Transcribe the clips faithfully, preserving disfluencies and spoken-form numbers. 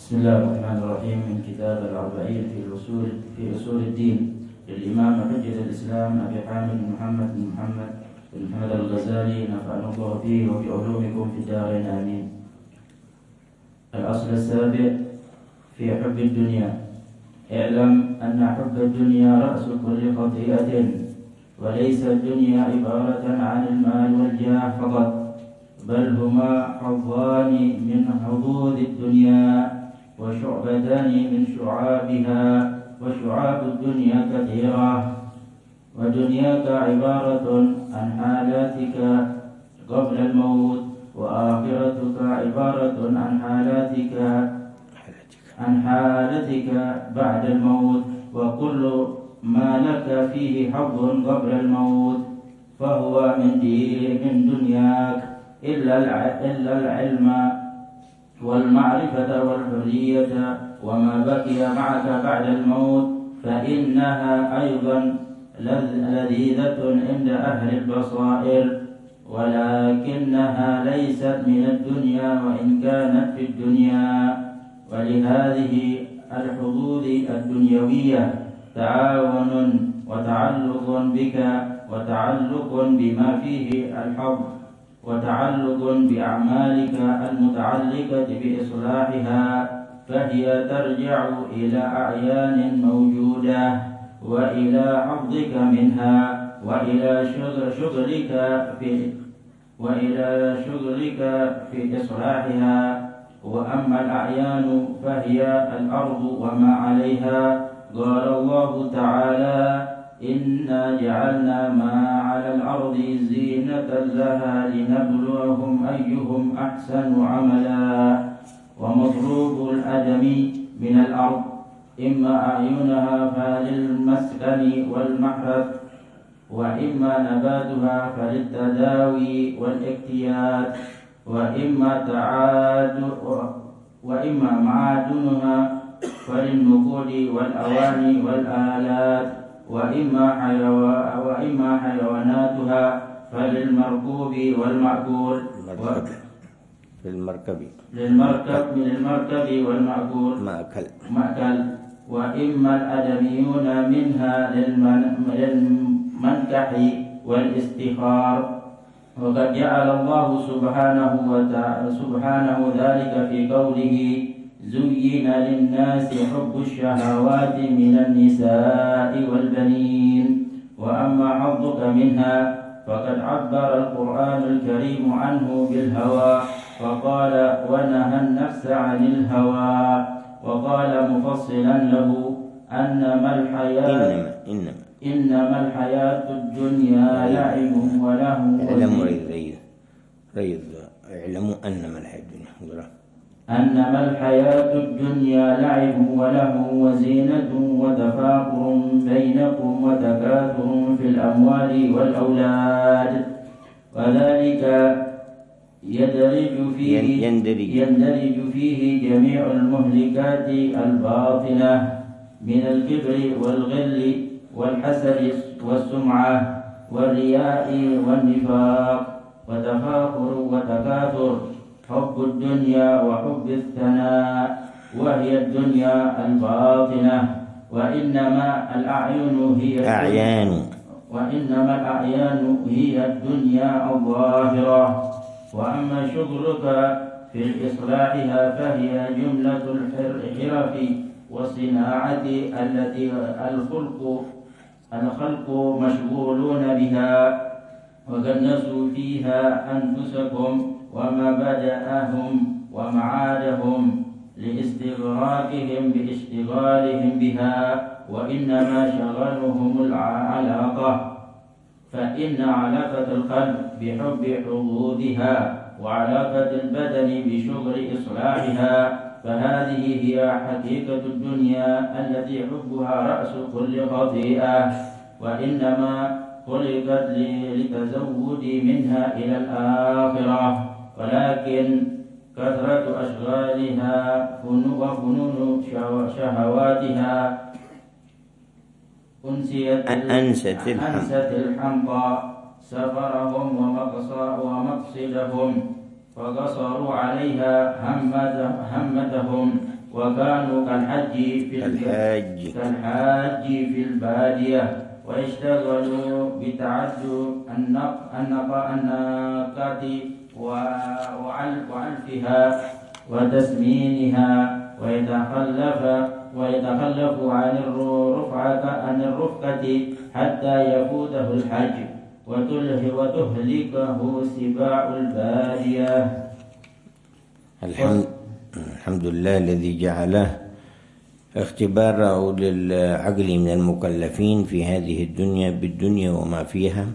بسم الله الرحمن الرحيم. من كتاب الأربعين في أصول في أصول الدين للإمام حجة الإسلام أبي حامد محمد بن محمد بن محمد الغزالي، نفعنا الله به وبعلومكم في الدارين آمين. الأصل السابع في حب الدنيا. اعلم أن حب الدنيا رأس كل خطيئة، وليس الدنيا عبارة عن المال والجاه فقط، بل هما حظان من حظوظ الدنيا وشعبتان من شعابها، وشعاب الدنيا كثيرة. ودنياك عبارة عن حالاتك قبل الموت، وآخرتك عبارة عن حالاتك عن حالتك بعد الموت. وكل ما لك فيه حظ قبل الموت فهو من دين من دنياك، إلا العلم والمعرفة والحرية وما بقي معك بعد الموت، فإنها أيضا لذيذة عند أهل البصائر، ولكنها ليست من الدنيا وإن كانت في الدنيا. ولهذه الحظوظ الدنيوية تعاون وتعلق بك، وتعلق بما فيه الحظ، وتعلق بأعمالك المتعلقة بإصلاحها، فهي ترجع إلى أعيان موجودة، وإلى حظك منها، وإلى شغلك في وإلى شغلك في إصلاحها. وأما الأعيان فهي الأرض وما عليها. قال الله تعالى: إنا جعلنا ما على الأرض زينة لها لنبلوهم أيهم أحسن عملا. ومطلوب الأدم من الأرض إما أعينها فللمسكن والمحرث، وإما نباتها فللتداوي والاكتيات، وإما تعاد وإما معادنها فللنقود والأواني والآلات، وإما حيوان وإما حيواناتها فللمركوب والمأكول. للمركب للمركب من المركب والمأكول مأكل مأكل. وإما الآدميون منها للمنكح والاستخار. وقد جعل الله سبحانه وتعالى سبحانه ذلك في قوله: زين للناس حب الشهوات من النساء والبنين. وأما حظك منها فقد عبر القرآن الكريم عنه بالهوى، فقال: ونهى النفس عن الهوى. وقال مفصلا له: أنما الحياة إنما إنما إنما الحياة الدنيا لعب ولهو. اعلموا ريض ريض اعلموا أنما الحياة الدنيا أنما الحياة الدنيا لعب ولهو وزينة وتفاخر بينكم وتكاثر في الأموال والأولاد، وذلك يندرج فيه يندرج يندرج فيه جميع المهلكات الباطلة من الكبر والغل والحسد والسمعة والرياء والنفاق وتفاخر وتكاثر، حب الدنيا وحب الثناء، وهي الدنيا الباطنة. وإنما الأعين هي أعيان وإنما الأعيان هي الدنيا الظاهرة. وأما شغلك في إصلاحها فهي جملة الحرف والصناعة التي الخلق الخلق مشغولون بها، وقد نسوا فيها أنفسكم ومبادئهم ومعادهم لاستغراقهم باشتغالهم بها، وإنما شغلهم العلاقة. فإن علاقة القلب بحب حظوظها، وعلاقة البدن بشغل إصلاحها، فهذه هي حقيقة الدنيا التي حبها رأس كل خطيئة، وإنما خلقت لتزود منها إلى الآخرة. ولكن كثرة أشغالها وفنون شهواتها أنست أنست الحمقى سفرهم ومقصدهم، فقصروا عليها همتهم وكانوا كالحج في الحاج كالحاج في البادية واشتغلوا بتعدد الناقات وعلفها وتسمينها ويتخلف ويتخلف عن الرفعة عن الرفقة حتى يفوته الحج وتهلكه سباع البادية. الحمد الحمد لله الذي جعله اختباره للعقل من المكلفين في هذه الدنيا بالدنيا وما فيها،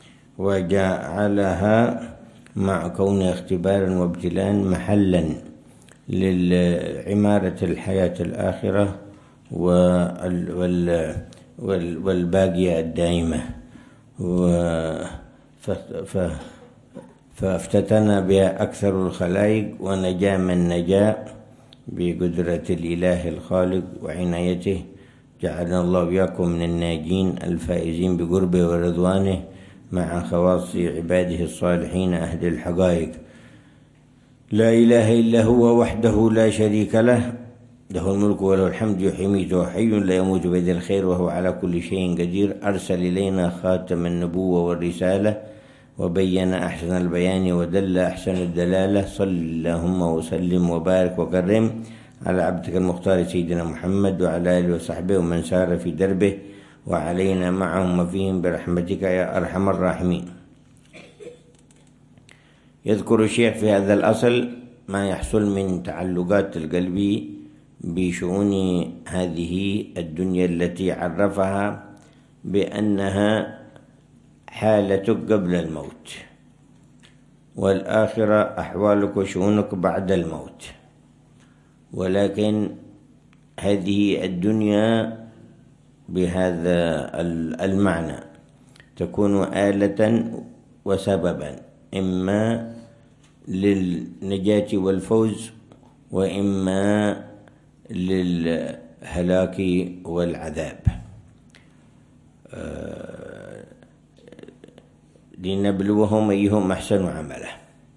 وجعلها مع كون اختبارا وابتلاء محلا لعمارة الحياة الآخرة والباقية الدائمة، فافتتن بها أكثر الخلائق ونجا من نجا بقدرة الإله الخالق وعنايته. جعلنا الله وإياكم من الناجين الفائزين بقربه ورضوانه مع خواص عباده الصالحين أهل الحقائق. لا إله إلا هو وحده لا شريك له، له الملك وله الحمد يحيي ويميت وحي لا يموت بيد الخير وهو على كل شيء قدير. أرسل إلينا خاتم النبوة والرسالة وبين أحسن البيان ودل أحسن الدلالة. صل اللهم وسلم وبارك وكرم على عبدك المختار سيدنا محمد وعلى آله وصحبه ومن سار في دربه وعلينا معهم وفيهم برحمتك يا أرحم الراحمين. يذكر الشيخ في هذا الأصل ما يحصل من تعلقات القلب بشؤون هذه الدنيا التي عرفها بأنها حالتك قبل الموت، والآخرة أحوالك وشؤونك بعد الموت. ولكن هذه الدنيا بهذا المعنى تكون آلة وسببا إما للنجاة والفوز وإما للهلاك والعذاب. لنبلوهم أيهم أحسن عملا.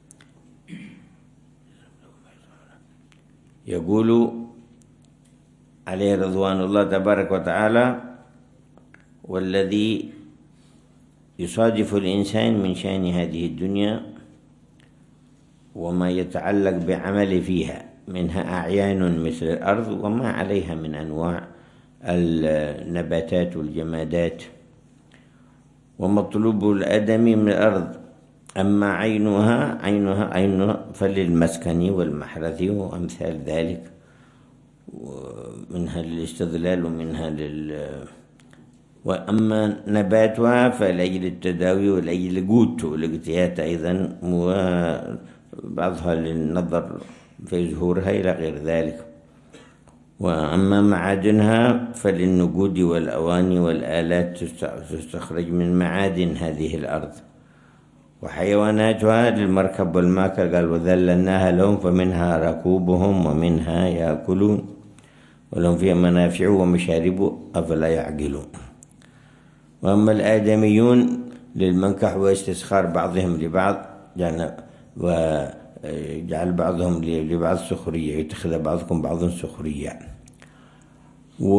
يقول عليه رضوان الله تبارك وتعالى: والذي يصادف الإنسان من شأن هذه الدنيا وما يتعلق بعمل فيها منها أعيان مثل الأرض وما عليها من أنواع النباتات والجمادات، ومطلوب الآدمي من الأرض أما عينها عينها عينها فللمسكن والمحرث وأمثال ذلك، ومنها للاستظلال ومنها لل وأما نباتها فلأجل التداوي ولأجل القوت والاقتيات أيضا، وبعضها للنظر في زهورها إلى غير ذلك. وأما معادنها فللنقود والأواني والآلات تستخرج من معادن هذه الأرض. وحيواناتها للمركب والماكل، قال: وذللناها لهم فمنها ركوبهم ومنها يأكلون ولهم فيها منافع ومشارب أفلا يعقلون. وأما الآدميون للمنكح واستسخار بعضهم لبعض، يعني وجعل بعضهم لبعض سخرية، يتخذ بعضكم بعضا سخرية. و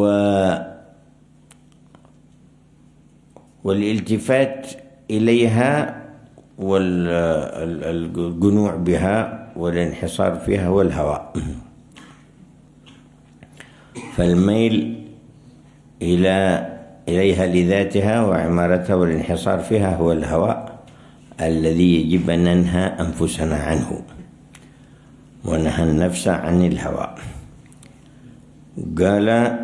والالتفات إليها والجنوع بها والانحصار فيها والهوى. فالميل إلى إليها لذاتها وعمارتها والانحصار فيها هو الهوى الذي يجب أن ننهى أنفسنا عنه، ونهى النفس عن الهوى. قال: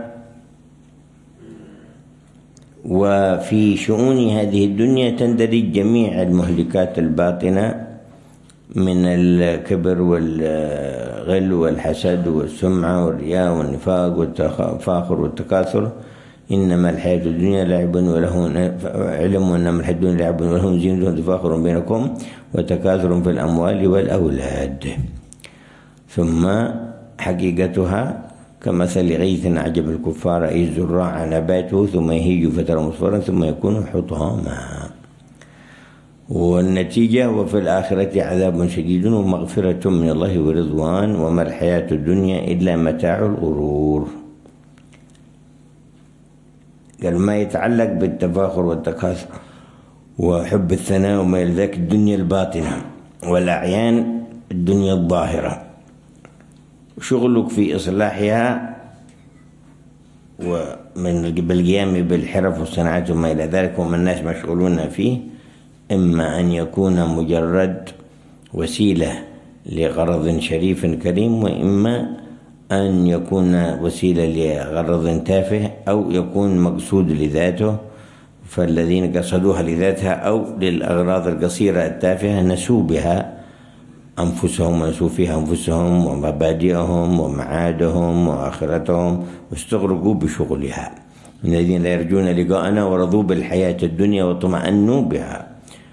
وفي شؤون هذه الدنيا تندرج جميع المهلكات الباطنة من الكبر والغل والحسد والسمعة والرياء والنفاق والتفاخر والتكاثر. إنما الحياة الدنيا لعب وله علم إنما الحياة الدنيا لعب وله زينة وتفاخر بينكم وتكاثر في الأموال والأولاد. ثم حقيقتها كمثل غيث أعجب الكفار أي الزراع نباته ثم يهيج فترى مصفرا ثم يكون حطاما. والنتيجة وفي الآخرة عذاب شديد ومغفرة من الله ورضوان وما الحياة الدنيا إلا متاع الغرور. قال ما يتعلق بالتفاخر والتكاثر وحب الثناء وما إلى ذاك الدنيا الباطنة والأعيان الدنيا الظاهرة، شغلك في إصلاحها ومن بالقيام بالحرف والصناعات وما إلى ذلك وما الناس مشغولون فيه، إما أن يكون مجرد وسيلة لغرض شريف كريم، وإما أن يكون وسيلة لغرض تافه، أو يكون مقصود لذاته، فالذين قصدوها لذاتها أو للأغراض القصيرة التافهة نسوا بها أنفسهم ونسوا فيها أنفسهم ومبادئهم ومعادهم وآخرتهم واستغرقوا بشغلها. من الذين لا يرجون لقاءنا ورضوا بالحياة الدنيا واطمأنوا بها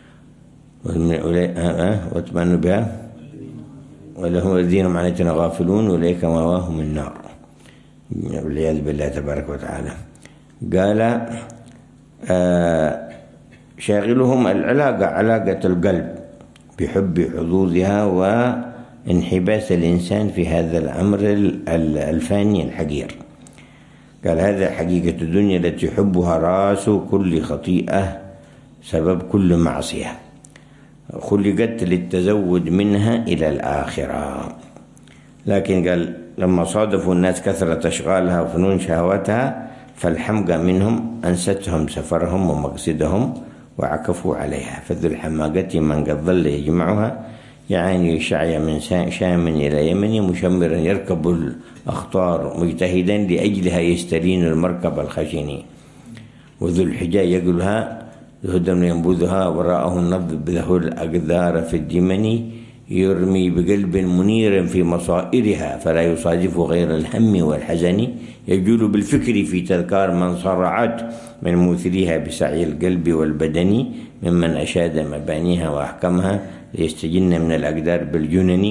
واطمأنوا بها ولهم الذين هم عن آياتنا غافلون أولئك مأواهم النار والعياذ بالله تبارك وتعالى. قال آه شاغلهم العلاقة، علاقة القلب بحب حظوظها وانحباس الإنسان في هذا الأمر الفاني الحقير. قال هذا حقيقة الدنيا التي حبها رأس كل خطيئة سبب كل معصية، خلقت للتزود منها إلى الآخرة. لكن قال لما صادفوا الناس كثرة أشغالها وفنون شهواتها فالحمقى منهم أنستهم سفرهم ومقصدهم وعكفوا عليها، فذو الحماقة من قد ظل يجمعها يعني شعي من شام إلى يمن مشمرا يركب الأخطار مجتهدا لأجلها يسترين المركب الخشن، وذو الحجاء يقولها هدى ينبذها وراءه النضب له الأقدار في الدمن يرمي بقلب منير في مصائرها فلا يصادف غير الهم والحزن، يجول بالفكر في تذكار من صرعت من موثريها بسعي القلب والبدن ممن أشاد مبانيها وأحكمها ليستجن من الأقدار بالجنن،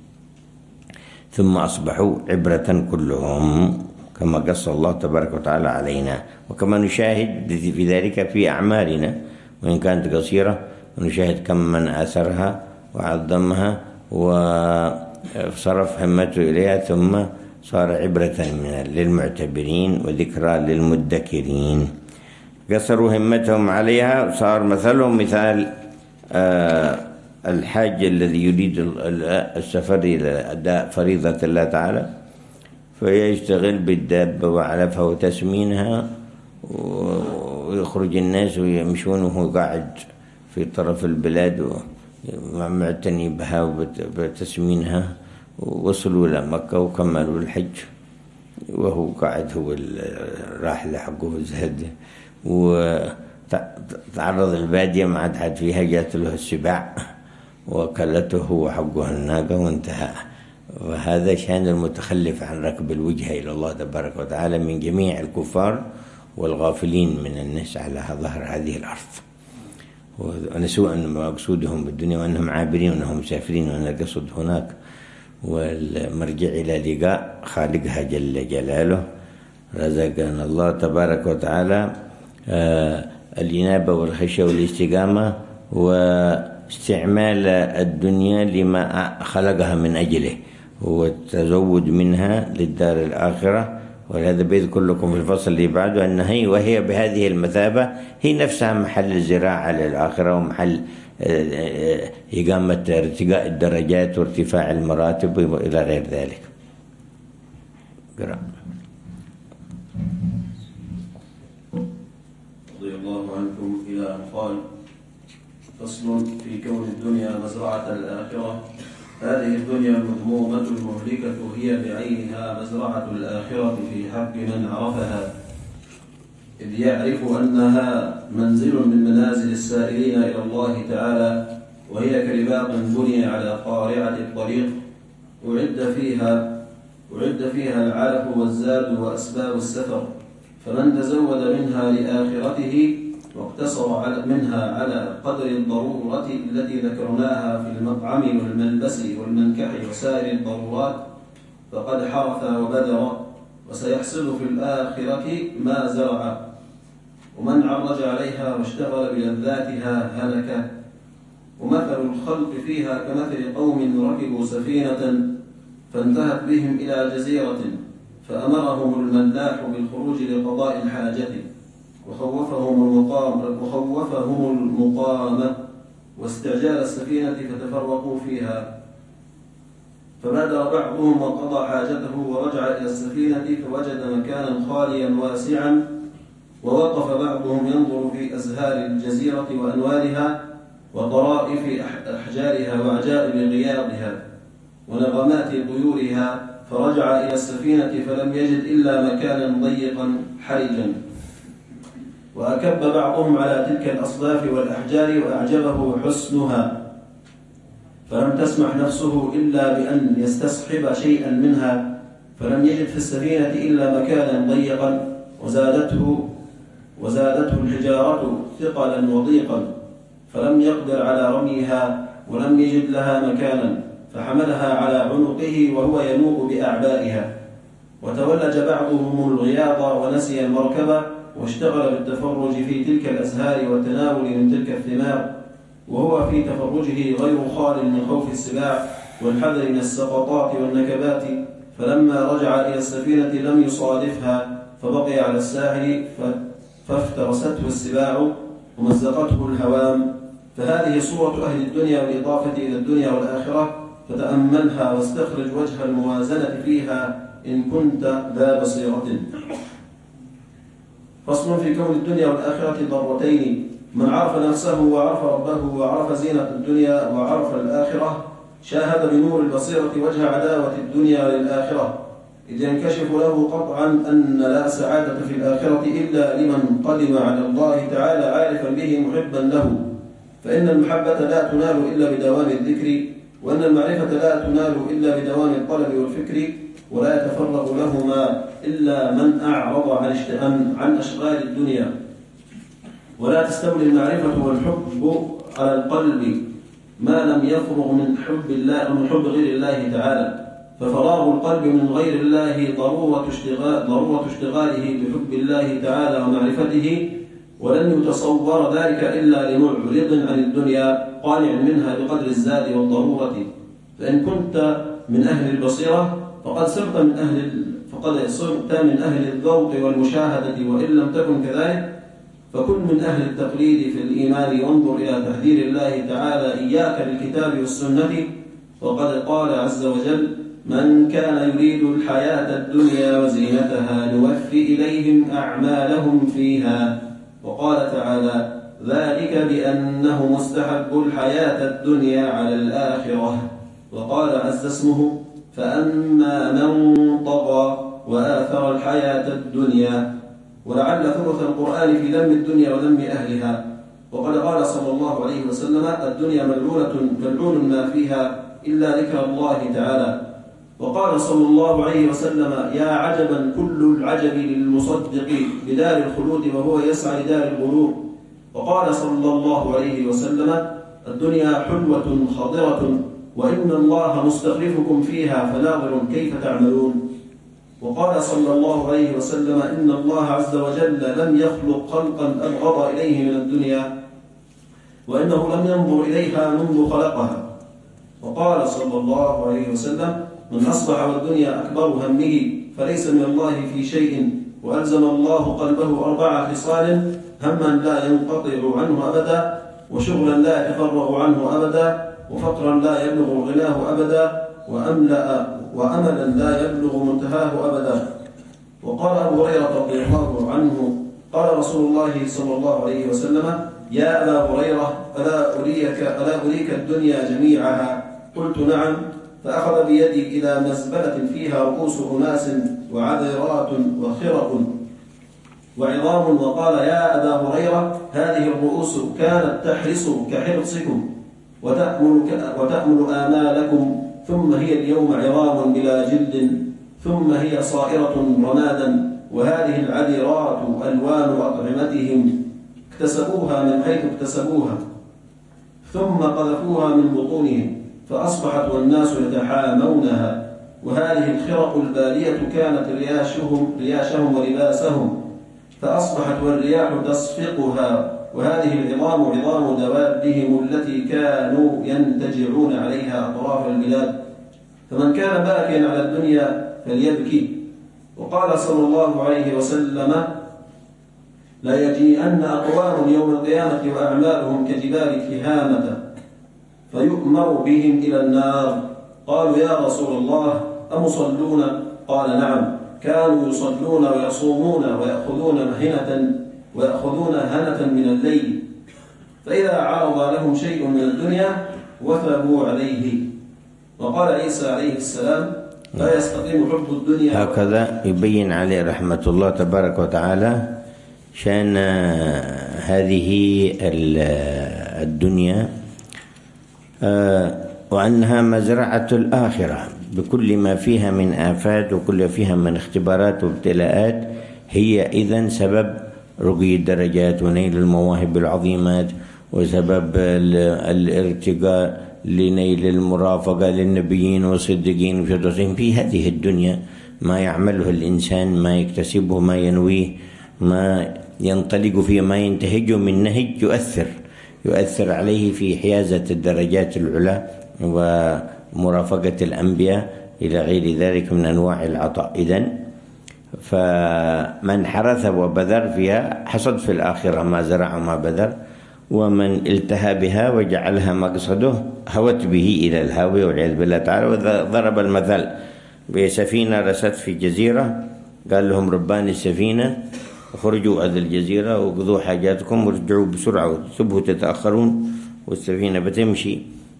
ثم أصبحوا عبرة كلهم كما قص الله تبارك وتعالى علينا، وكما نشاهد في ذلك في أعمالنا وإن كانت قصيرة، ونشاهد كم من آثرها وعظمها وصرف همته إليها ثم صار عبرة من للمعتبرين وذكرى للمدكرين. قصروا همتهم عليها، صار مثلهم مثال الحاج الذي يريد السفر إلى أداء فريضة الله تعالى فيشتغل بالدابة وعلفها وتسمينها ويخرج الناس ويمشون وهو قاعد في طرف البلاد ومعتني بها وبتسمينها، ووصلوا إلى مكة وكملوا الحج وهو قاعد هو الراحلة حقه الزهد، وتعرض البادية ما عاد حد فيها، جات له السباع وكلته هو حقه الناقة وانتهى. وهذا شأن المتخلف عن ركب الوجهة إلى الله تبارك وتعالى من جميع الكفار والغافلين من الناس على ظهر هذه الأرض، ونسوا أن مقصودهم بالدنيا وأنهم عابرين وأنهم مسافرين وأن القصد هناك والمرجع إلى لقاء خالقها جل جلاله. رزقنا الله تبارك وتعالى آه الإنابة والخشية والاستقامة واستعمال الدنيا لما خلقها من أجله والتزود منها للدار الآخرة. ولهذا بيذكر لكم في الفصل اللي بعده أن هي وهي بهذه المثابة هي نفسها محل الزراعة للآخرة ومحل إقامة ارتقاء الدرجات وارتفاع المراتب وإلى غير ذلك. قرأ. رضي الله عنكم إلى أن قال: فصل في كون الدنيا مزرعة الآخرة. هذه الدنيا المذمومة المهلكة هي بعينها مزرعة الآخرة في حق من عرفها، إذ يعرف أنها منزل من منازل السائرين إلى الله تعالى، وهي كرباط بني على قارعة الطريق أعد فيها أعد فيها العلف والزاد وأسباب السفر، فمن تزود منها لآخرته واقتصر منها على قدر الضرورة التي ذكرناها في المطعم والملبس والمنكح وسائر الضرورات فقد حرث وبذر، وسيحصل في الآخرة ما زرع. ومن عرج عليها واشتغل بلذاتها هلك، ومثل الخلق فيها كمثل قوم ركبوا سفينة فانتهت بهم إلى جزيرة فأمرهم الملاح بالخروج لقضاء الحاجة وخوفهم المقام وخوفهم المقامة واستعجال السفينة فتفرقوا فيها، فبادر بعضهم وقضى حاجته ورجع إلى السفينة فوجد مكانا خاليا واسعا، ووقف بعضهم ينظر في أزهار الجزيرة وأنوارها وطرائف أحجارها وعجائب غياضها ونغمات طيورها، فرجع إلى السفينة فلم يجد إلا مكانا ضيقا حرجا، وأكب بعضهم على تلك الأصداف والأحجار وأعجبه حسنها، فلم تسمح نفسه إلا بأن يستصحب شيئا منها، فلم يجد في السفينة إلا مكانا ضيقا وزادته وزادته الحجارة ثقلا وضيقا، فلم يقدر على رميها ولم يجد لها مكانا، فحملها على عنقه وهو ينوء بأعبائها، وتولج بعضهم الغياض ونسي المركبة واشتغل بالتفرج في تلك الأزهار والتناول من تلك الثمار، وهو في تفرجه غير خال من خوف السباع والحذر من السقطات والنكبات، فلما رجع إلى السفينة لم يصادفها فبقي على الساحل فافترسته السباع ومزقته الهوام. فهذه صورة أهل الدنيا بالإضافة إلى الدنيا والآخرة، فتأملها واستخرج وجه الموازنة فيها إن كنت ذا بصيرة. فصل في كون الدنيا والآخرة ضرتين: من عرف نفسه وعرف ربه وعرف زينة الدنيا وعرف الآخرة شاهد بنور البصيرة وجه عداوة الدنيا للآخرة، إذ ينكشف له قطعا أن لا سعادة في الآخرة إلا لمن قدم على الله تعالى عارفا به محبا له، فإن المحبة لا تنال إلا بدوام الذكر، وأن المعرفة لا تنال إلا بدوام الطلب والفكر، ولا يتفرغ لهما إلا من أعرض عن أشغال الدنيا، ولا تستولي المعرفة والحب على القلب ما لم يفرغ من حب الله من حب غير الله تعالى، ففراغ القلب من غير الله ضرورة اشتغال ضرورة اشتغاله بحب الله تعالى ومعرفته، ولن يتصور ذلك إلا لمعرض عن الدنيا قانع منها بقدر الزاد والضرورة. فإن كنت من أهل البصيرة فقد صرت من أهل فقد صرت من أهل الذوق والمشاهدة، وإن لم تكن كذلك فكن من أهل التقليد في الإيمان، وانظر إلى تحذير الله تعالى إياك بالكتاب والسنة، وقد قال عز وجل: من كان يريد الحياة الدنيا وزينتها نوفي إليهم أعمالهم فيها. وقال تعالى: ذلك بأنه مستحب الحياة الدنيا على الآخرة. وقال عز اسمه: فأما من طغى وآثر الحياة الدنيا. ولعل ثلث القرآن في ذم الدنيا وذم أهلها. وقد قال صلى الله عليه وسلم: الدنيا ملعونة ملعون ما فيها إلا ذكر الله تعالى. وقال صلى الله عليه وسلم: يا عجبا كل العجب للمصدق بدار الخلود وهو يسعى لدار الغرور. وقال صلى الله عليه وسلم: الدنيا حلوة خضرة وإن الله مستخلفكم فيها فناظر كيف تعملون. وقال صلى الله عليه وسلم: إن الله عز وجل لم يخلق خلقا أبغض إليه من الدنيا، وإنه لم ينظر إليها منذ خلقها. وقال صلى الله عليه وسلم: من أصبح والدنيا أكبر همه فليس من الله في شيء، وألزم الله قلبه أربع خصال: هما لا ينقطع عنه أبدا، وشغلا لا يتفرغ عنه أبدا، وفقرا لا يبلغ غناه أبدا، وأملأ وأملا لا يبلغ منتهاه أبدا. وقال أبو هريرة رضي الله عنه: قال رسول الله صلى الله عليه وسلم: يا أبا هريرة ألا أريك, ألا أريك الدنيا جميعها؟ قلت: نعم. فأخذ بيدي إلى مزبلة فيها رؤوس أناس وعذرات وخرق وعظام، وقال: يا أبا هريرة هذه الرؤوس كانت تحرس كحرصكم وتأمل, وتأمل آمالكم، ثم هي اليوم عظام بلا جلد، ثم هي صائرة رمادا، وهذه العذرات ألوان أطعمتهم اكتسبوها من حيث اكتسبوها، ثم قذفوها من بطونهم فأصبحت والناس يتحامونها. وهذه الخرق البالية كانت رياشهم, رياشهم ولباسهم، فأصبحت والرياح تصفقها وهذه العظام عظام دوابهم التي كانوا ينتجعون عليها أطراف البلاد، فمن كان باكيا على الدنيا فليبكي. وقال صلى الله عليه وسلم: لا يجيئن أقوام يوم القيامة وأعمالهم كجبال تهامة فيؤمر بهم إلى النار. قالوا: يا رسول الله أمصلون؟ قال: نعم، كانوا يصلون ويصومون ويأخذون مهنة ويأخذون هنة من الليل، فإذا عرض لهم شيء من الدنيا وثبوا عليه. وقال عيسى عليه السلام: لا يستقيم حب الدنيا. هكذا يبين عليه رحمة الله تبارك وتعالى شأن هذه الدنيا وأنها مزرعة الآخرة بكل ما فيها من آفات وكل فيها من اختبارات وابتلاءات. هي إذن سبب رقي الدرجات ونيل المواهب العظيمات، وسبب الارتقاء لنيل المرافقة للنبيين والصديقين وشهداء في هذه الدنيا. ما يعمله الإنسان، ما يكتسبه، ما ينويه، ما ينطلق فيه، ما ينتهجه من نهج يؤثر يؤثر عليه في حيازة الدرجات العلى ومرافقة الأنبياء إلى غير ذلك من أنواع العطاء. إذن فمن حرث وبذر فيها حصد في الآخرة ما زرع وما بذر، ومن التهى بها وجعلها مقصده هوت به إلى الهاوية والعياذ بالله تعالى. وضرب المثل بسفينة رست في جزيرة، قال لهم ربان السفينة: اخرجوا هذه الجزيرة وقضوا حاجاتكم وارجعوا بسرعة وتبهوا تتأخرون، والسفينة بتمشي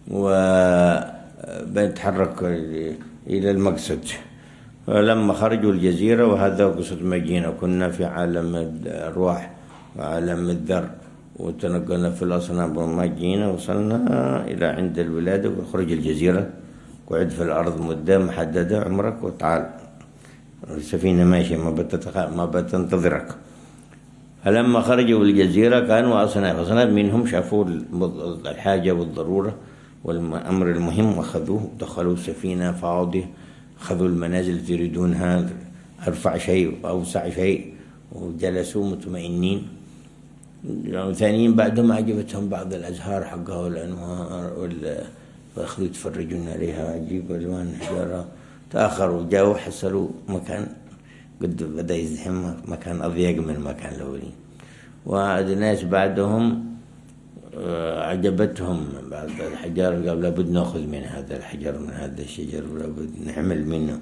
وبتحرك إلى المقصد. ولما خرجوا الجزيرة، وهذا قصة مجينا، كنا في عالم الأرواح وعالم الذر وتنقلنا في الأصنام وما جينا وصلنا إلى عند الولادة وخرج الجزيرة، قعد في الأرض مدة محددة عمرك وتعال، السفينة ماشية ما بتتخ... ما بتنتظرك. فلما خرجوا الجزيرة كانوا أصناف أصناف منهم شافوا الحاجة والضرورة والأمر المهم وأخذوه، دخلوا السفينة فاضية، أخذوا المنازل التي يريدونها، أرفع شيء وأوسع شيء، وجلسوا مطمئنين. يعني ثانيين بعدهم عجبتهم بعض الأزهار حقها والأنوار وال... فأخذوا يتفرجون عليها، عجيب ألوان حجارة. تأخروا، جاءوا حصلوا مكان قد بدأ يزدحم، مكان أضيق من المكان الأولين. وهذا الناس بعدهم عجبتهم بعض الحجار، قالوا لابد نأخذ من هذا الحجر من هذا الشجر ولابد نعمل منه،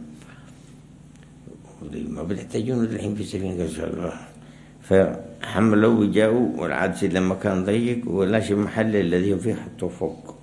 ما بتحتاجون الحين في سفينة. فحملوا وجاءوا، والعاد لما كان ضيق ولاش محل الذي فيه حطوا فوق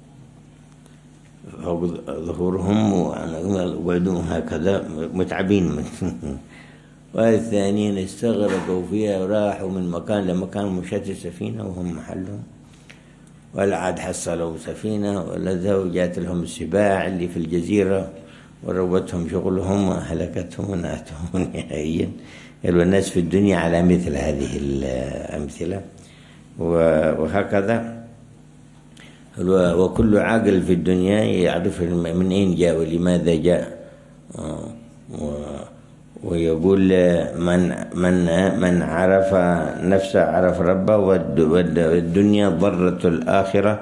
فوق ظهورهم وقعدوا هكذا متعبين من والثانيين استغرقوا فيها وراحوا من مكان لمكان مشت السفينة وهم محلهم، والعاد حصلوا سفينة ولذا وجات لهم السباع اللي في الجزيرة وروتهم شغلهم وهلكتهم وناتهم نهائيا. الناس في الدنيا على مثل هذه الأمثلة. وهكذا وكل عاقل في الدنيا يعرف من أين جاء ولماذا جاء. ويقول من من من عرف نفسه عرف ربه، والدنيا ضرة الآخرة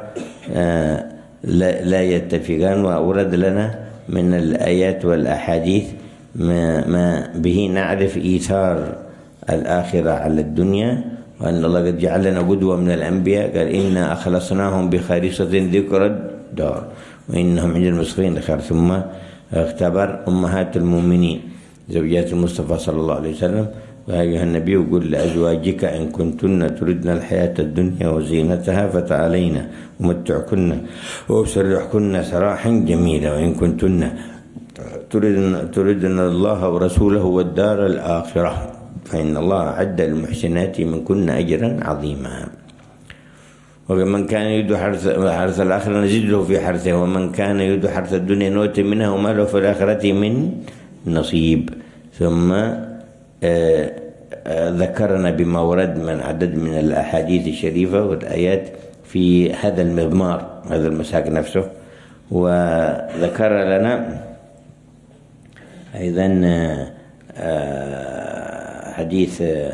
لا يتفقان. وأورد لنا من الآيات والأحاديث ما, ما به نعرف إيثار الآخرة على الدنيا، وأن الله قد جعل لنا قدوة من الأنبياء، قال إنا أخلصناهم بخالصة ذكر الدار وإنهم عند المسخرين خير. ثم اختبر أمهات المؤمنين زوجات المصطفى صلى الله عليه وسلم: يا أيها النبي قل لأزواجك إن كنتن تردن الحياة الدنيا وزينتها فتعالينا ومتعكن وأسرحكن سراحا جميلا، وإن كنتن تردن, تردن الله ورسوله والدار الآخرة فإن الله أعد للمحسنات منكن أجرا عظيما. ومن كان يريد حرث, حرث الآخرة نزيد له في حرثه، ومن كان يريد حرث الدنيا نؤت منها وما له في الآخرة من نصيب. ثم آآ آآ ذكرنا بما ورد من عدد من الأحاديث الشريفة والآيات في هذا المضمار، هذا المساك نفسه. وذكر لنا أيضا حديث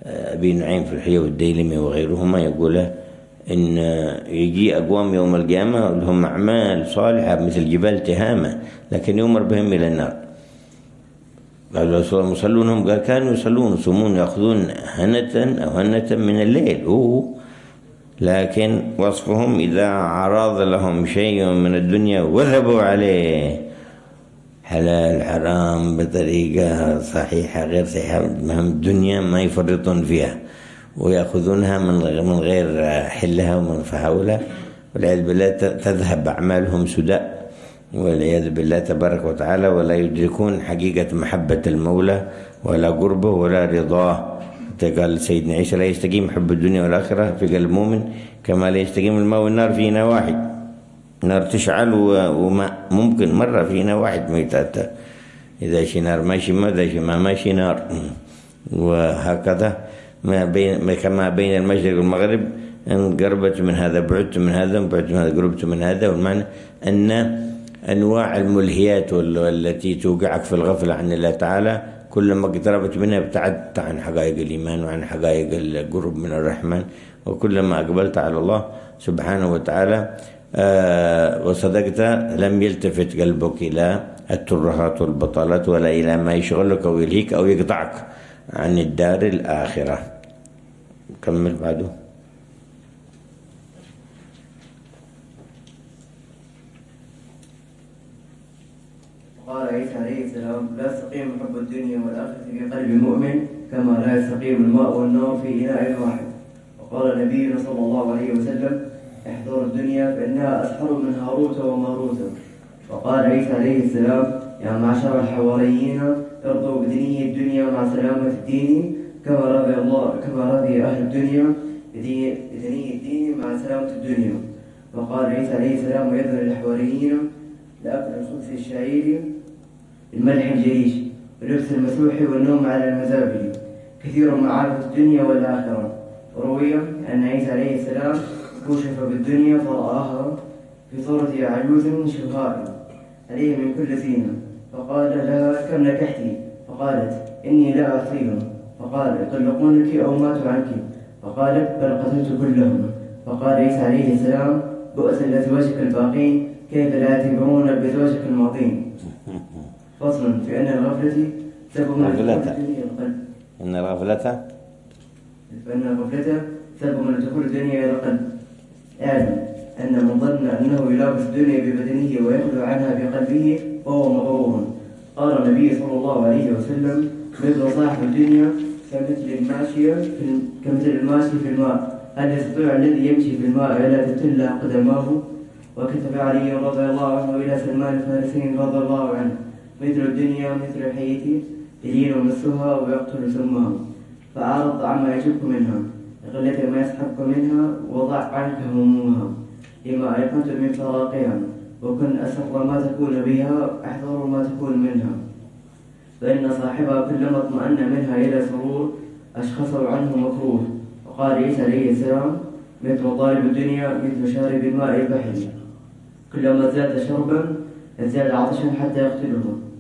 أبي نعيم في الحية والديلمي وغيرهما يقول إن يجي أقوام يوم القيامة لهم أعمال صالحة مثل جبال تهامة لكن يمر بهم إلى النار. قالوا يصلونهم، قال كانوا يصلون يصومون يأخذون هنة أو هنة من الليل هو، لكن وصفهم إذا عرض لهم شيء من الدنيا وثبوا عليه حلال حرام بطريقة صحيحة غير صحيحة، مهم الدنيا ما يفرطون فيها ويأخذونها من غير حلها ومن فحولها، والعياذ بالله تذهب أعمالهم سداء والعياذ بالله تبارك وتعالى، ولا يدركون حقيقة محبة المولى ولا قربه ولا رضاه. قال سيدنا عيسى لا يستقيم حب الدنيا والآخرة في قلب المؤمن كما لا يستقيم الماء والنار في إناء واحد. نار تشعل وماء ممكن مرة في إناء واحد ميتات، إذا شي نار ماشي ما إذا شي ما ماشي نار. وهكذا ما بين كما بين المشرق والمغرب، إن قربت من هذا بعدت من هذا بعدت من هذا قربت من هذا. والمعنى أن أنواع الملهيات والتي توقعك في الغفلة عن الله تعالى كلما اقتربت منها ابتعدت عن حقائق الإيمان وعن حقائق القرب من الرحمن، وكلما أقبلت على الله سبحانه وتعالى آه وصدقت لم يلتفت قلبك إلى الترهات والبطالات ولا إلى ما يشغلك أو يلهيك أو يقطعك عن الدار الآخرة. كمل بعده. قال عيسى عليه السلام لا يستقيم حب الدنيا والآخرة في قلب المؤمن كما لا يستقيم الماء والنار في إناء واحد. وقال نبينا صلى الله عليه وسلم احذروا الدنيا فإنها أسحر من هاروت وماروت. وقال عيسى عليه السلام يا معشر الحواريين ارضوا بدنيا الدنيا مع سلامة الدين كما رضي الله كما رضي أهل الدنيا بدنيا الدين مع سلامة الدنيا. وقال عيسى عليه السلام ويذر الحواريين لأكل الخبز الشعير الملح الجريش واللبس المسوح والنوم على المزابل كثير معارف الدنيا والآخرة. وروي أن عيسى عليه السلام كشف بالدنيا فرآها في صورة عجوز شفاء عليه من كل زينة، فقال لها كم نكحتي؟ فقالت إني لا أحصيهم. فقال يطلقونك أو ماتوا عنك؟ فقالت بل قتلت كلهم. فقال عيسى عليه السلام بؤس لأزواجك الباقين كيف لا يعتبرون بزواجك الماضين. فصل في أن الغفلة سبب من دخول الدنيا القلب. إن الغفلة فإن الغفلة سبب من دخول الدنيا إلى القلب. اعلم أن من ظن أنه يلابس الدنيا ببدنه ويخلو عنها بقلبه فهو مغرور. قال النبي صلى الله عليه وسلم مثل صاحب الدنيا كمثل الماشية في كمثل الماشي في الماء، هل يستطيع الذي يمشي في الماء إلا تتلى قدماه؟ وكتب علي رضي الله عنه إلى سلمان الفارسي رضي الله عنه مثل الدنيا مثل الحية يلين مسها ويقتل سمها، فأعرض عما يشك منها لقلة ما يسحبك منها وضع عنك همومها لما أيقنت من فراقها، وكن أسر ما تكون بها أحذر ما تكون منها، فإن صاحبها كلما اطمأن منها إلى سرور أشخصه عنه مكروه. وقال عيسى عليه السلام مثل طالب الدنيا مثل شارب الماء البحر، كلما زاد شربا زاد عطشا حتى يقتله.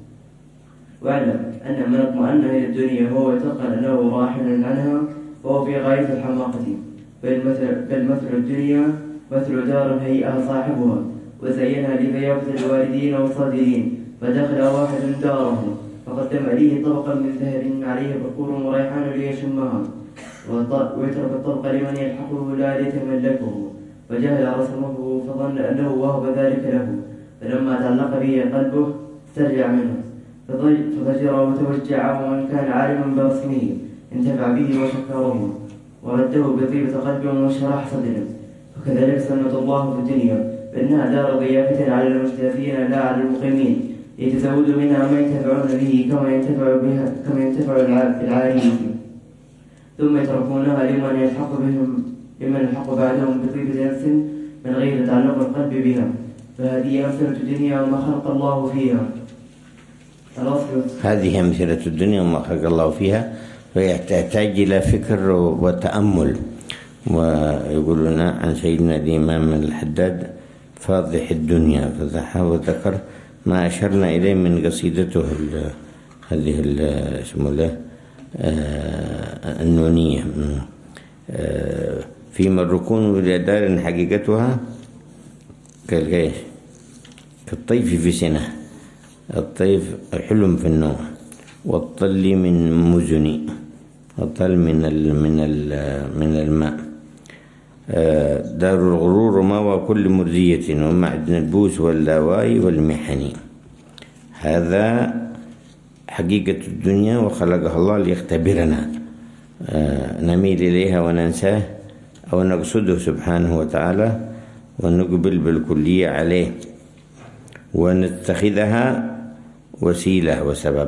واعلم أن من اطمأن إلى الدنيا هو يتقن أنه راحل عنها وهو في غاية الحماقة، بل مثل, بل مثل الدنيا مثل دار هيئها صاحبها وزينها لضيافة الوالدين والصادرين، فدخل واحد داره فقدم عليه طبقا من ذهب عليه بخور وريحان ليشمها، ويترك الطبق لمن يلحقه لا يتملكه، فجهل رسمه فظن أنه وهب ذلك له، فلما تعلق به قلبه استرجع منه فضجر وتوجع، ومن كان عالما برسمه انتفع به وشكره ورده بطيبة قلب وشرح صدره. وكذلك سنة الله في الدنيا فإنها دار ضيافة على المجتازين لا على المقيمين، يتزود منها ما ينتفعون به كما ينتفع بها كما ينتفع العالمين، ثم يتركونها لمن يلحق بهم لمن يلحق بعدهم بطيبة نفس من غير تعلق القلب بها، فهذه أمثلة الدنيا وما خلق الله فيها. هذه أمثلة الدنيا وما خلق الله فيها، فهي تحتاج إلى فكر وتأمل. ويقولون عن سيدنا الإمام الحداد فاضح الدنيا فضحها وذكر ما أشرنا إليه من قصيدته هذه اسمه له آه النونية. آه فيما الركون إلى دار حقيقتها كالغيث كالطيف في سنة. الطيف حلم في النوم، والطل من مزني، الطل من ال من ال من الماء. دار الغرور ماوى كل مرزية، ومعدن البوس واللاواي والمحن. هذا حقيقة الدنيا وخلقها الله ليختبرنا، نميل إليها وننساه أو نقصده سبحانه وتعالى ونقبل بالكلية عليه ونتخذها وسيلة وسبب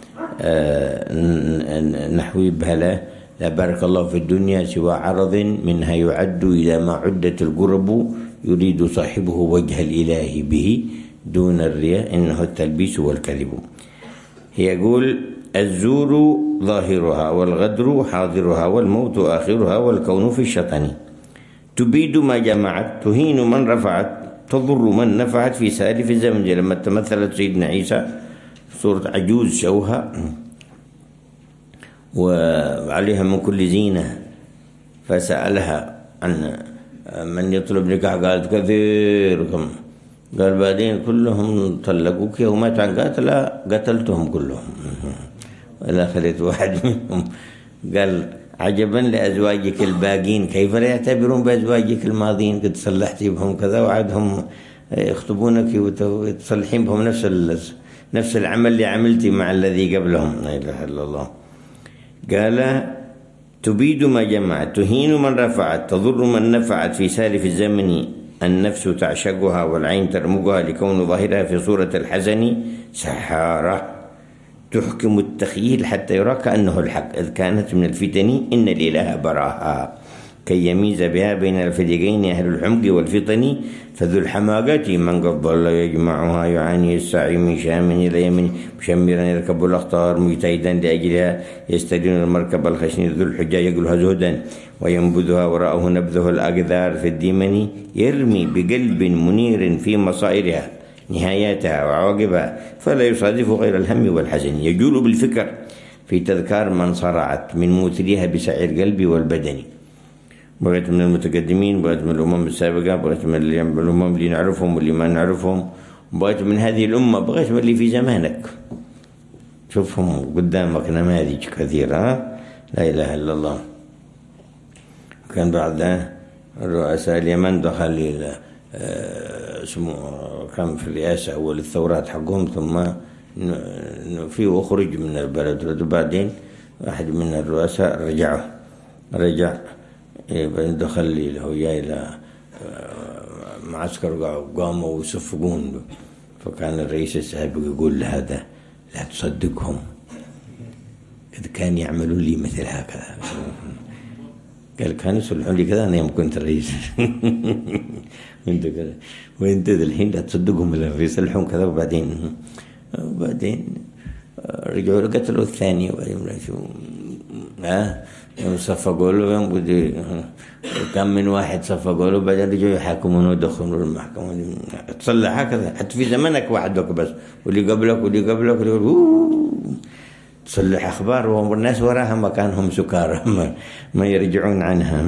نحوي بها. لا بارك الله في الدنيا سوى عرض منها يعد إذا ما عدت القرب، يريد صاحبه وجه الإله به دون الرياء، إنه التلبيس والكذب. يقول الزور ظاهرها والغدر حاضرها والموت آخرها والكون في الشطن. تبيد ما جمعت، تهين من رفعت، تضر من نفعت في سالف الزمن. لما تمثلت سيدنا عيسى صورة عجوز شوها وعليها من كل زينة، فسألها عن من يطلب نكاح، قالت كثير. قال بعدين كلهم طلقوك ومات عن قاتل، قتلتهم كلهم ولا خليت واحد منهم. قال عجبا لأزواجك الباقين كيف لا يعتبرون بأزواجك الماضين، قد صلحتي بهم كذا وعدهم يخطبونك وتصلحين بهم نفس نفس العمل اللي عملتي مع الذي قبلهم. لا إله إلا الله. قال تبيد ما جمعت، تهين من رفعت، تضر من نفعت في سالف الزمن. النفس تعشقها والعين ترمقها لكون ظاهرها في صورة الحزن سحارة، تحكم التخيل حتى يرى كأنه الحق، إذ كانت من الفتن إن الإله براها كي يميز بها بين الفريقين أهل الحمق والفطن. فذو الحماقة من قد ضل يجمعها يعاني السعي من شام إلى يمن، مشمرا يركب الأخطار مجتهدا لأجلها، يستدين المركب الخشن ذو الحجة يقولها زهدا، وينبذها وراءه نبذه الأقذار في الديمن. يرمي بقلب منير في مصائرها نهاياتها وعواقبها، فلا يصادف غير الهم والحزن. يجول بالفكر في تذكار من صرعت من موثريها بسعي القلب والبدن. بغيت من المتقدمين، بغيت من الأمم السابقة، بغيت من الأمم اللي نعرفهم واللي ما نعرفهم، بغيت من هذه الأمة، بغيت من اللي في زمانك. شوفهم قدامك نماذج كثيرة. لا إله إلا الله. كان بعد الرؤساء اليمن دخل إلى اسمه كان في الرئاسة أول الثورات حقهم، ثم في أخرج من البلد، وبعدين واحد من الرؤساء رجعه رجع دخل لي له جاي إلى معسكر قاموا ويصفقون. فكان الرئيس السابق يقول لهذا لا تصدقهم، إذا كان يعملون لي مثل هكذا. قال كانوا يصلحون لي كذا، أنا يوم كنت الرئيس وانت كذا، وانت الحين لا تصدقهم إلا يصلحون كذا. وبعدين وبعدين رجعوا قتلوا الثاني، وبعدين شو ها صفقوا له يوم بدي كم من واحد صفقوا له، بعدين رجعوا يحاكمونه ودخلوا المحكمة. تصلح هكذا حتى في زمانك وحدك بس، واللي قبلك واللي قبلك واللي تصلح أخبار والناس وراها مكانهم سكارى ما, ما يرجعون عنها.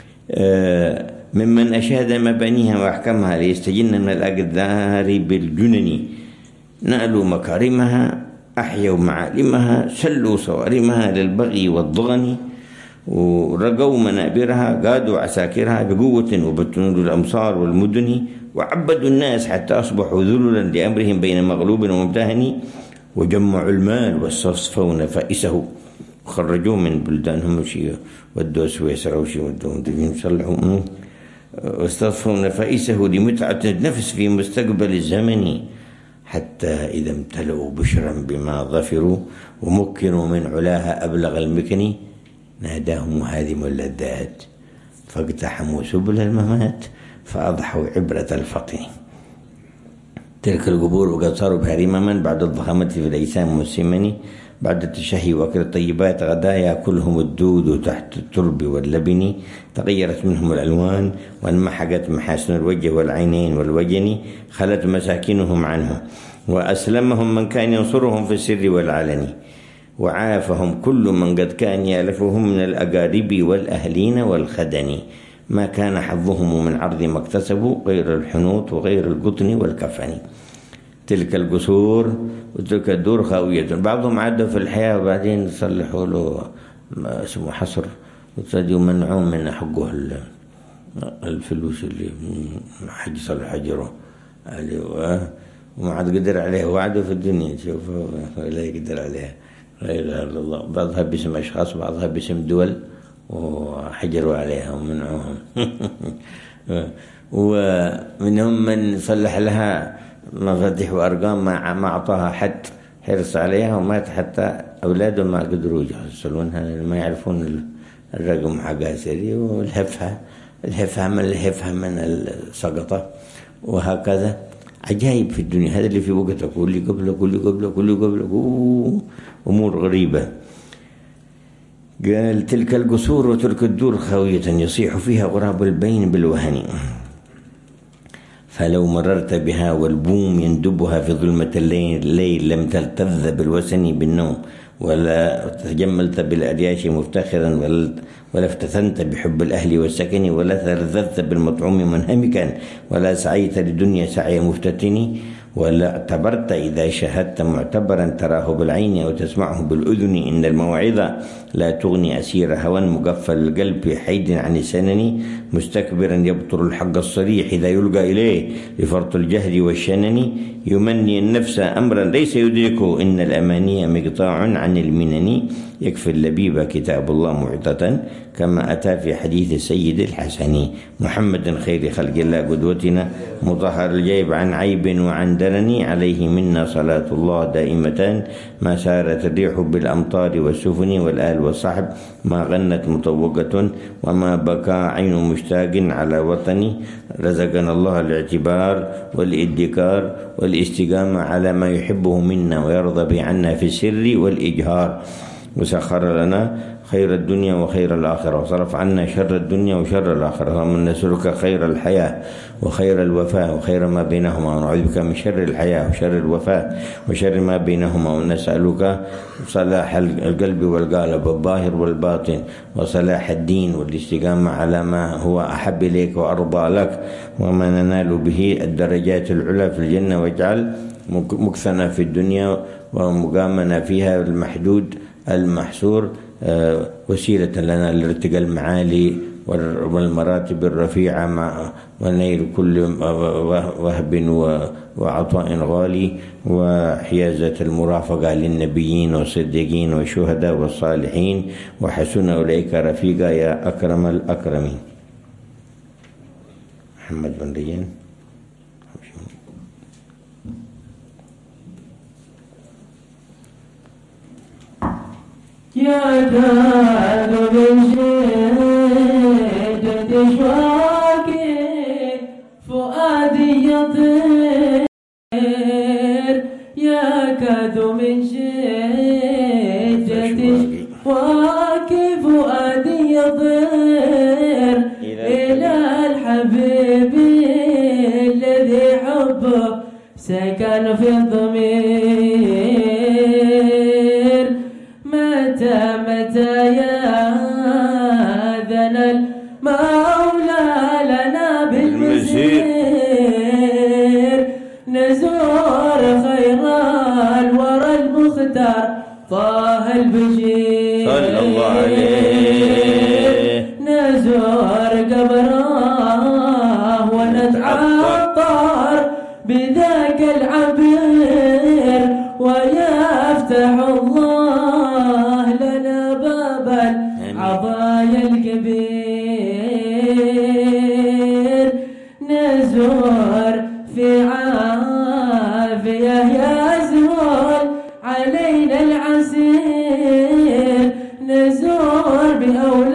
ممن أشاد مبانيها وأحكمها ليستجن من الأقدار بالجنن، نألوا مكارمها أحيوا معالمها، سلوا صوارمها للبغي والضغن، ورقوا منابرها قادوا عساكرها بقوة وبتنوا الأمصار والمدن، وعبدوا الناس حتى أصبحوا ذللا لأمرهم بين مغلوب وممتهن، وجمعوا المال واستصفوا نفائسه، وخرجوه من بلدانهم وشي ودوا سويسرا وشي ودوا يصلحوا، واستصفوا نفائسه لمتعة النفس في مستقبل الزمن، حتى إذا امتلأوا بشرا بما ظفروا ومكنوا من علاها أبلغ المكن، ناداهم هادم اللذات فاقتحموا سبل الممات فأضحوا عبرة الفطن. تلك القبور وقد صاروا بهرمما بعد الضخامة في الأجسام والسمن، بعد التشهي وأكل الطيبات غدا يأكلهم الدود تحت الترب واللبن، تغيرت منهم الألوان وانمحقت محاسن الوجه والعينين والوجن، خلت مساكنهم عنه وأسلمهم من كان ينصرهم في السر والعلن، وعافهم كل من قد كان يألفهم من الأقارب والأهلين والخدن، ما كان حظهم من عرض ما اكتسبوا غير الحنوط وغير القطن والكفن. تلك القصور وتلك الدور خاوية. بعضهم عدوا في الحياة وبعدين صلحوا له اسمه حصر وابتدوا منعوه من حقه الفلوس اللي حق صلح حجره وما عاد قدر عليها وعده في الدنيا. شوف لا يقدر عليها، لا إله إلا الله. بعضها باسم أشخاص، بعضها باسم دول، وحجروا عليها ومنعوهم. ومنهم من صلح لها مفاتيح وأرقام ما أعطاها حد، حرص عليها ومات حتى أولاده ما قدروا يحصلونها، ما يعرفون الرقم حقها سري، والهفها الهفها من الهفها من السقطة، وهكذا. عجائب في الدنيا. هذا اللي في وقتك واللي قبلك واللي قبلك واللي قبلك، أمور غريبة. قال تلك القصور وتلك الدور خاوية يصيح فيها غراب البين بالوهن، فلو مررت بها والبوم يندبها في ظلمة الليل, الليل لم تلتذ بالوسن بالنوم، ولا تجملت بالأرياش مفتخرا، ولا افتتنت بحب الأهل والسكن، ولا تلذذت بالمطعوم منهمكا، ولا سعيت للدنيا سعي مفتتن، ولا اعتبرت إذا شاهدت معتبرا تراه بالعين أو تسمعه بالأذن. إن الموعظة لا تغني أسير هوى مقفل القلب حيد عن السنن، مستكبرا يبطر الحق الصريح إذا يلقى إليه بفرط الجهد والشنن، يمني النفس أمرا ليس يدركه، إن الأماني مقطاع عن المنن، يكفي اللبيب كتاب الله معطة كما أتى في حديث السيد الحسن، محمد خير خلق الله قدوتنا، مطهر الجيب عن عيب وعن درن، عليه منا صلاة الله دائمة، ما سارت الريح بالأمطار والسفن، والآل والصحب ما غنت مطوقة، وما بكى عين مشتاق على وطني، رزقنا الله الاعتبار والادكار والاستقامة على ما يحبه منا ويرضى به عنا في السر والإجهار، وسخر لنا خير الدنيا وخير الآخرة، وصرف عنا شر الدنيا وشر الآخرة، اللهم نسألك خير الحياة وخير الوفاة وخير ما بينهما، ونعوذ بك من شر الحياة وشر الوفاة وشر ما بينهما، ونسألك صلاح القلب والقالب والظاهر والباطن، وصلاح الدين والاستقامة على ما هو أحب إليك وأرضى لك، وما ننال به الدرجات العلى في الجنة، واجعل مكثنا في الدنيا ومقامنا فيها المحدود المحصور وسيلة لنا لارتقاء المعالي والمراتب الرفيعة مع ونيل كل وهب وعطاء غالي، وحيازة المرافقة للنبيين والصديقين والشهداء والصالحين، وحسن أولئك رفيقا يا أكرم الأكرمين. محمد بن ريان. يا كاد من شدة شواكي فؤادي يطير، يا كاد من شدة شواكي فؤادي يطير إلى الحبيب الذي حبه سكن في الضمير، متى متى يأذن المولى لنا بالمسير، نزور خير الورى المختار طه البشير، صلى الله عليه، نزور قبره ونتعطر بذاك العبير، ويفتح الله لنا باب العطايا الكبير، نزور في عافية يزول علينا العسير، نزور بأولاد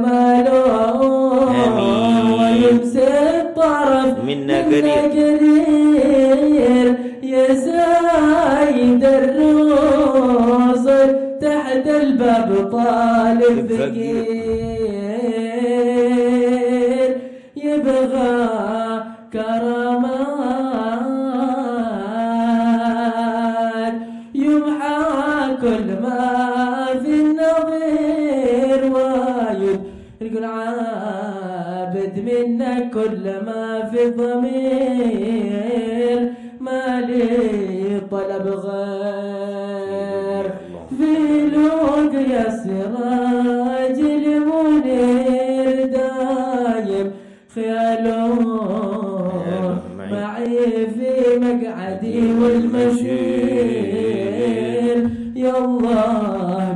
جماله ويمسي الطرف منا قرير يا سيد الرسل تحت الباب طالب فقير يبغى كرامات يمحى كل ما في النظير وايد يقول عابد منك كل ما في الضمير ما لي طلب غير في لقيا السراج المنير دايم خياله معي في مقعدي والمسير يا الله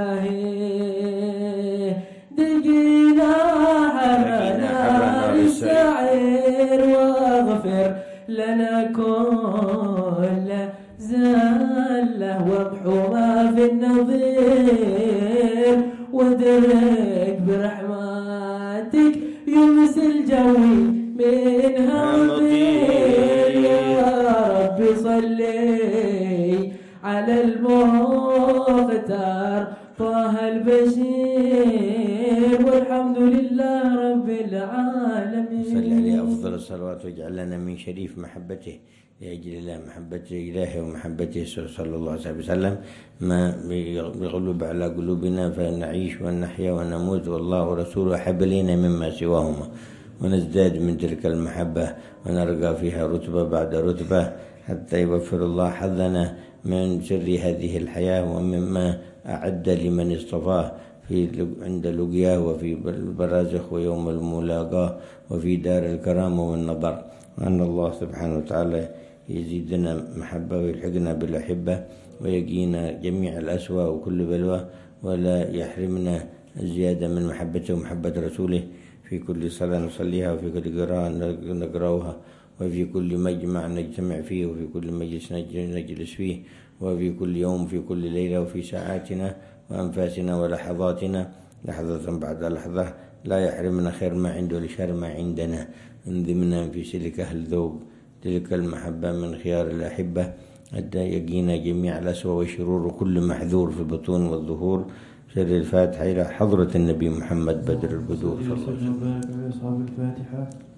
بجاهي دقينا حرنا الشعير واغفر لنا كل زله وامحو ما في النظير وادرك برحمتك يمس الجوي منها مطير يا ربي صلي على المختار طه البشير والحمد لله رب العالمين. صل عليه أفضل الصلوات واجعل لنا من شريف محبته لأجل الله محبته إلهي ومحبته صلى الله عليه وسلم ما بغلب على قلوبنا فنعيش ونحيا ونموت والله ورسوله أحب إلينا مما سواهما ونزداد من تلك المحبة ونرقى فيها رتبة بعد رتبة حتى يوفر الله حظنا من سر هذه الحياة ومما أعد لمن اصطفاه في عند لقياه وفي البرازخ ويوم الملاقاة وفي دار الكرامة والنظر. وأن الله سبحانه وتعالى يزيدنا محبة ويلحقنا بالأحبة ويقينا جميع الأسوأ وكل بلوى ولا يحرمنا الزيادة من محبته ومحبة رسوله في كل صلاة نصليها وفي كل قراءة نقرأها وفي كل مجمع نجتمع فيه وفي كل مجلس نجلس فيه وفي كل يوم في كل ليلة وفي ساعاتنا وأنفاسنا ولحظاتنا لحظة بعد لحظة لا يحرمنا خير ما عنده لشر ما عندنا انضمنا في سلك أهل ذوق تلك المحبة من خيار الأحبة حتى يقينا جميع الأسوأ والشرور وكل محذور في البطون والظهور. سر الفاتحة إلى حضرة النبي محمد بدر البدور صلى الله عليه وسلم.